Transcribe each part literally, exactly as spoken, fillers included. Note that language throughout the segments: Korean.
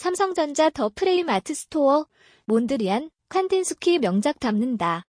삼성전자 더 프레임 아트 스토어, 몬드리안, 칸딘스키 명작 담는다.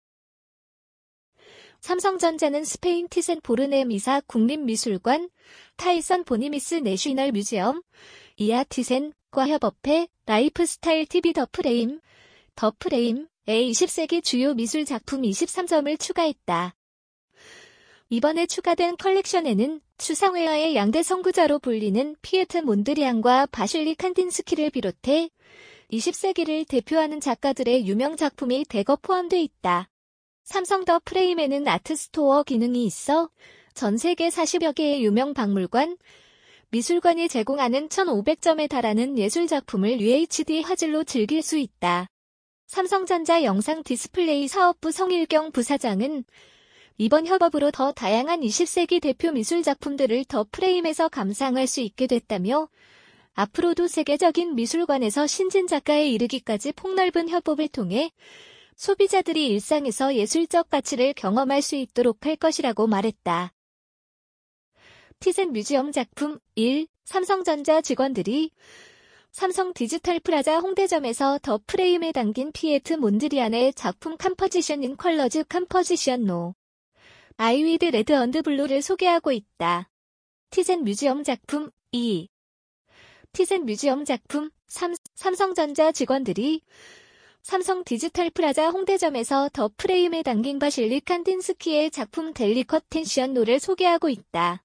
삼성전자는 스페인 티센 보르네미사 국립미술관, 타이선 보니미스 내셔널 뮤지엄, 이아 티센과 협업해 라이프스타일 티비 더 프레임, 더 프레임의 이십 세기 주요 미술 작품 이십삼 점을 추가했다. 이번에 추가된 컬렉션에는 추상회화의 양대 선구자로 불리는 피에트 몬드리안과 바실리 칸딘스키를 비롯해 이십 세기를 대표하는 작가들의 유명 작품이 대거 포함되어 있다. 삼성 더 프레임에는 아트 스토어 기능이 있어 전 세계 사십여 개의 유명 박물관, 미술관이 제공하는 천오백 점에 달하는 예술작품을 유에이치디 화질로 즐길 수 있다. 삼성전자 영상 디스플레이 사업부 성일경 부사장은 이번 협업으로 더 다양한 이십 세기 대표 미술 작품들을 더 프레임에서 감상할 수 있게 됐다며 앞으로도 세계적인 미술관에서 신진 작가에 이르기까지 폭넓은 협업을 통해 소비자들이 일상에서 예술적 가치를 경험할 수 있도록 할 것이라고 말했다. 티센 뮤지엄 작품 일. 삼성전자 직원들이 삼성 디지털 프라자 홍대점에서 더 프레임에 담긴 피에트 몬드리안의 작품 컴포지션 인 컬러즈 컴포지션 노 아이 위드 레드 언드 블루를 소개하고 있다. 티센 뮤지엄 작품 이. 티센 뮤지엄 작품 삼. 삼성전자 직원들이 삼성 디지털 프라자 홍대점에서 더 프레임에 담긴 바실리 칸딘스키의 작품 델리컷 텐션 노를 소개하고 있다.